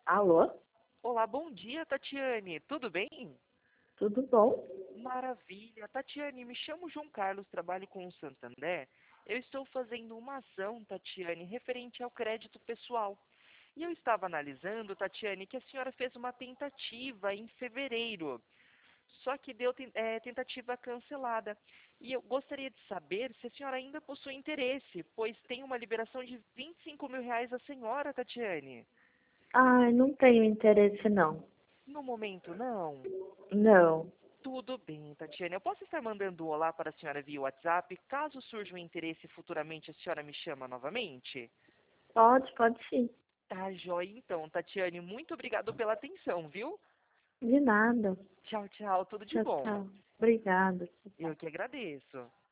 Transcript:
Alô? Olá, bom dia, Tatiane. Tudo bem? Tudo bom? Maravilha. Tatiane, me chamo João Carlos, trabalho com o Santander. Eu estou fazendo uma ação, Tatiane, referente ao crédito pessoal. E eu estava analisando, Tatiane, que a senhora fez uma tentativa em fevereiro, só que deu tentativa cancelada. E eu gostaria de saber se a senhora ainda possui interesse, pois tem uma liberação de R$ 25.000 a senhora, Tatiane. Ai, não tenho interesse não. No momento, não. Não. Tudo bem, Tatiane. Eu posso estar mandando um olá para a senhora via WhatsApp. Caso surja um interesse futuramente, a senhora me chama novamente? Pode sim. Tá, joia então, Tatiane. Muito obrigado pela atenção, viu? De nada. Tchau, tchau. Tudo de Tchau, bom. tchau. Obrigada. Eu que agradeço.